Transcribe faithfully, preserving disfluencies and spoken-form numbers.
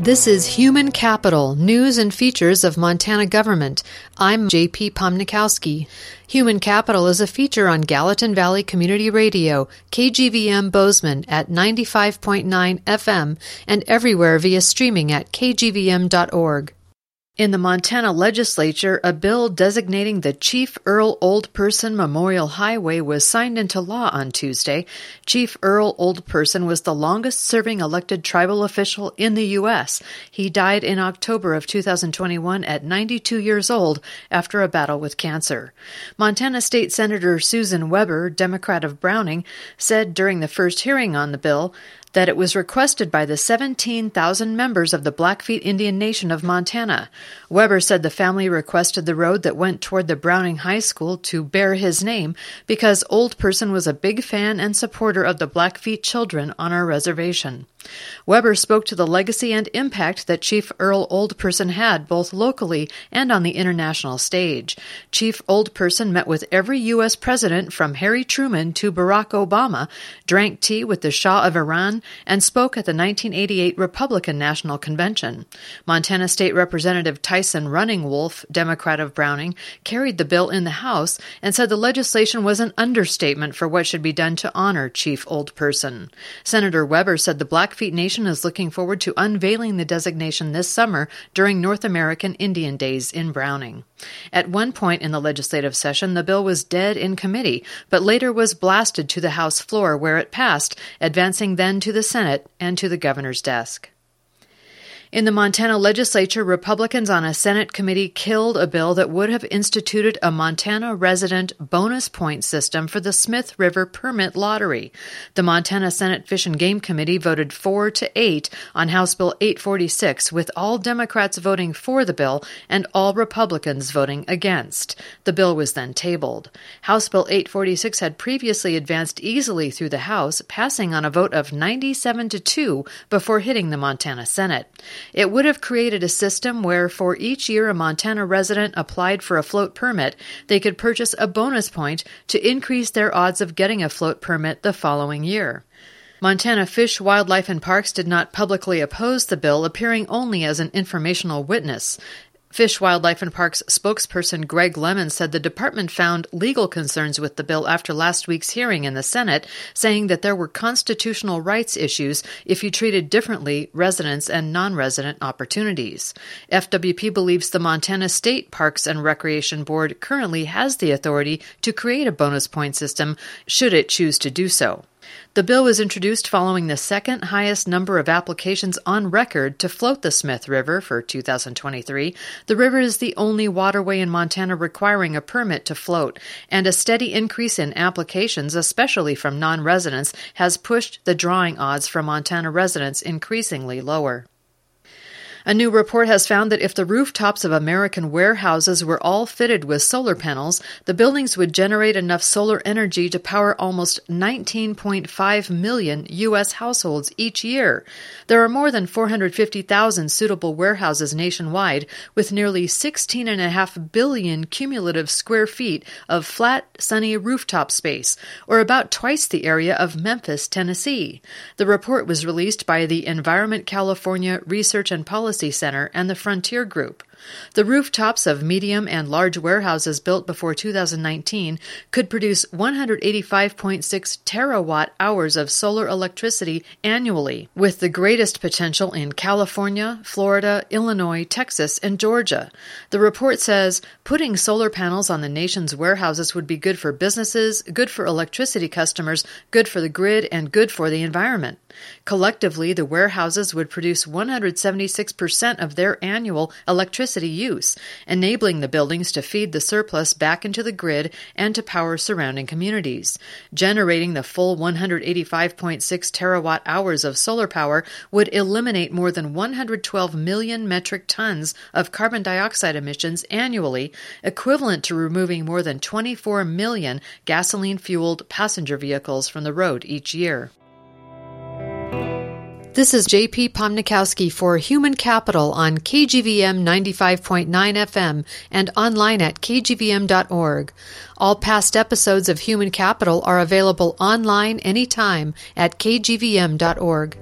This is Human Capital, News and Features of Montana Government. I'm J P Pomnikowski. Human Capital is a feature on Gallatin Valley Community Radio, K G V M Bozeman at ninety-five point nine F M, and everywhere via streaming at k g v m dot org. In the Montana legislature, a bill designating the Chief Earl Old Person Memorial Highway was signed into law on Tuesday. Chief Earl Old Person was the longest-serving elected tribal official in the U S He died in October of two thousand twenty-one at ninety-two years old after a battle with cancer. Montana State Senator Susan Weber, Democrat of Browning, said during the first hearing on the bill that it was requested by the seventeen thousand members of the Blackfeet Indian Nation of Montana. Weber said the family requested the road that went toward the Browning High School to bear his name because Old Person was a big fan and supporter of the Blackfeet children on our reservation. Weber spoke to the legacy and impact that Chief Earl Old Person had both locally and on the international stage. Chief Old Person met with every U S president from Harry Truman to Barack Obama, drank tea with the Shah of Iran, and spoke at the nineteen eighty-eight Republican National Convention. Montana State Representative Tyson Running Wolf, Democrat of Browning, carried the bill in the House and said the legislation was an understatement for what should be done to honor Chief Old Person. Senator Weber said the Blackfeet Nation is looking forward to unveiling the designation this summer during North American Indian Days in Browning. At one point in the legislative session, the bill was dead in committee, but later was blasted to the House floor where it passed, advancing then to the Senate and to the governor's desk. In the Montana legislature, Republicans on a Senate committee killed a bill that would have instituted a Montana resident bonus point system for the Smith River permit lottery. The Montana Senate Fish and Game Committee voted four to eight on House Bill eight forty-six, with all Democrats voting for the bill and all Republicans voting against. The bill was then tabled. House Bill eight forty-six had previously advanced easily through the House, passing on a vote of ninety-seven to two before hitting the Montana Senate. It would have created a system where for each year a Montana resident applied for a float permit, they could purchase a bonus point to increase their odds of getting a float permit the following year. Montana Fish, Wildlife, and Parks did not publicly oppose the bill, appearing only as an informational witness. Fish, Wildlife, and Parks spokesperson Greg Lemon said the department found legal concerns with the bill after last week's hearing in the Senate, saying that there were constitutional rights issues if you treated differently residents and non-resident opportunities. F W P believes the Montana State Parks and Recreation Board currently has the authority to create a bonus point system should it choose to do so. The bill was introduced following the second highest number of applications on record to float the Smith River for two thousand twenty-three. The river is the only waterway in Montana requiring a permit to float, and a steady increase in applications, especially from non-residents, has pushed the drawing odds for Montana residents increasingly lower. A new report has found that if the rooftops of American warehouses were all fitted with solar panels, the buildings would generate enough solar energy to power almost nineteen point five million U S households each year. There are more than four hundred fifty thousand suitable warehouses nationwide, with nearly sixteen point five billion cumulative square feet of flat, sunny rooftop space, or about twice the area of Memphis, Tennessee. The report was released by the Environment California Research and Policy Center and the Frontier Group. The rooftops of medium and large warehouses built before two thousand nineteen could produce one hundred eighty-five point six terawatt hours of solar electricity annually, with the greatest potential in California, Florida, Illinois, Texas, and Georgia. The report says putting solar panels on the nation's warehouses would be good for businesses, good for electricity customers, good for the grid, and good for the environment. Collectively, the warehouses would produce one hundred seventy-six percent of their annual electricity use, enabling the buildings to feed the surplus back into the grid and to power surrounding communities. Generating the full one hundred eighty-five point six terawatt hours of solar power would eliminate more than one hundred twelve million metric tons of carbon dioxide emissions annually, equivalent to removing more than twenty-four million gasoline-fueled passenger vehicles from the road each year. This is J P Pomnikowski for Human Capital on K G V M ninety-five point nine F M and online at k g v m dot org. All past episodes of Human Capital are available online anytime at k g v m dot org.